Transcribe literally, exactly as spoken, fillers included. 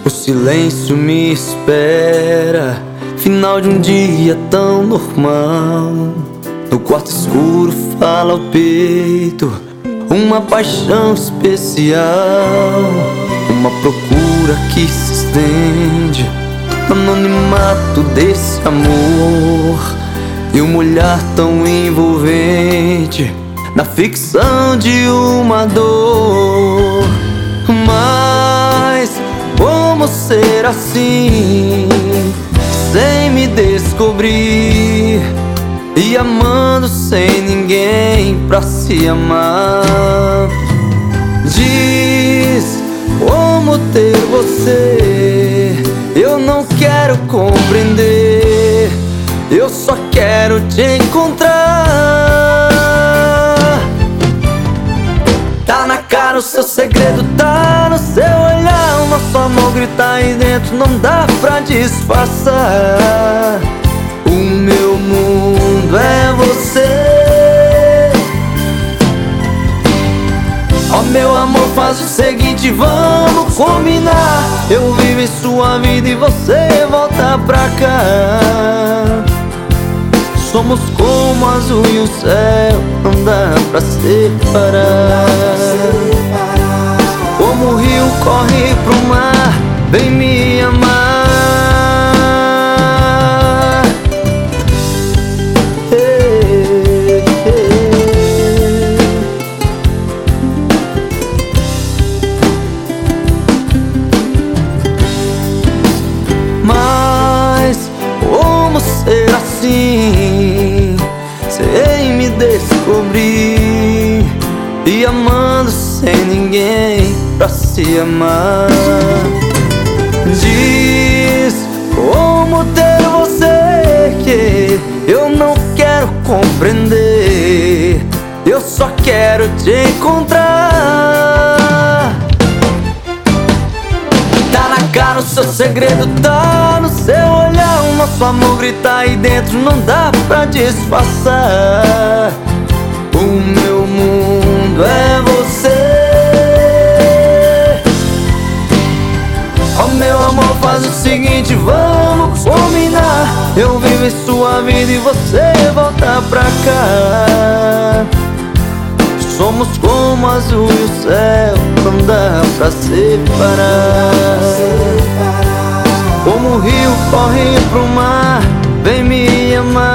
O silêncio me espera, final de um dia tão normal. No quarto escuro fala ao peito uma paixão especial, uma procura que se estende no anonimato desse amor, e um olhar tão envolvente na ficção de uma dor. Mas como ser assim, sem me descobrir, e amando sem ninguém pra se amar? Diz como ter você, eu não quero compreender, eu só quero te encontrar. Tá na cara o seu segredo, tá no seu olhar, o nosso amor grita aí dentro, não dá pra disfarçar. O meu mundo é você. Ó meu amor, faz o seguinte, vamos combinar, eu vivo em sua vida e você volta pra cá. Somos como o azul e o céu, não dá pra separar. Como o rio corre pro mar, vem me amar. Hey, hey. Mas como ser assim, sem me descobrir, e amando sem ninguém pra se amar? Diz como ter você, que eu não quero compreender, eu só quero te encontrar. Tá na cara o seu segredo, tá no seu olhar, o nosso amor grita aí dentro, não dá pra disfarçar. O meu mundo é você. Ó meu amor, faz o seguinte, vamos combinar, eu vivo em sua vida e você volta pra cá. Somos como o azul e o céu, não dá pra separar. Como o rio corre pro mar, vem me amar.